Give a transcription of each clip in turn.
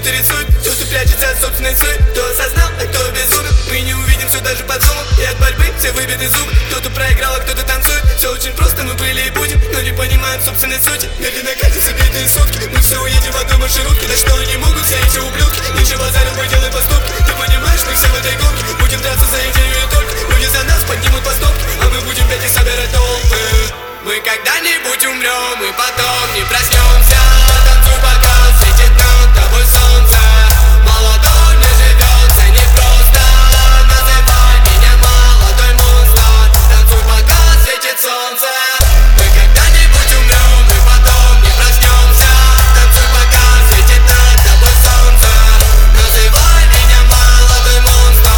кто-то рисует, кто-то прячется от собственной суть. Кто осознал, а кто безумен. Мы не увидим все даже под зумом. И от борьбы все выбиты зубы. Кто-то проиграл, а кто-то танцует. Все очень просто, мы были и будем, но не понимаем собственной сути. Медленно катятся битые сутки. Мы все уедем в одной маршрутке. Да что они могут, все эти ублюдки. Меньше базарил, делай поступки. Ты понимаешь, мы все в этой гонке. Будем драться за идею и только. Люди за нас поднимут по стопке, а мы будем пять и собирать толпы. Мы когда-нибудь умрем и потом не проснемся. Танцуй, пока светит над тобой солнце. Молодой не живется непросто. Называй меня молодой монстр. Танцуй, пока светит солнце. Мы когда-нибудь умрем и потом не проснемся. Танцуй, пока светит над тобой солнце. Называй меня молодой монстр.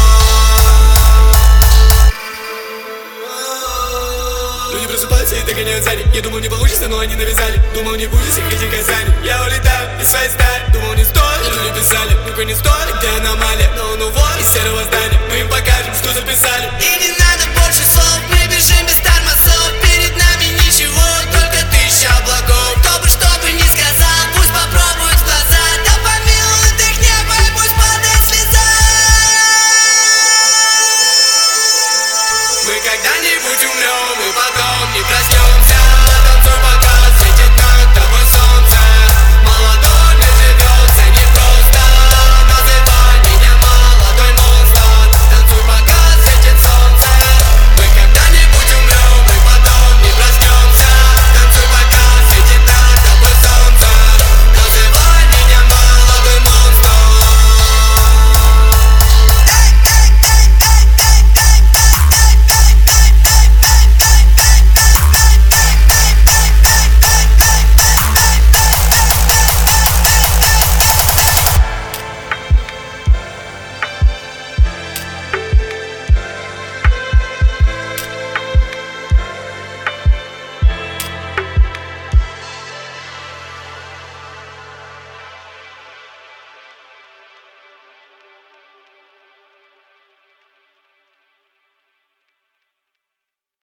Люди просыпаются и догоняют сзади. Я думал, не получится, но они навязали. Думал, не будет всех этих касаний. Я улетаю из своей стаи. Думал, не стоит, но люди писали. Ну-ка не стоит, где аномалия? Но он уволен из серого здания. Мы им покажем, что записали. И не надо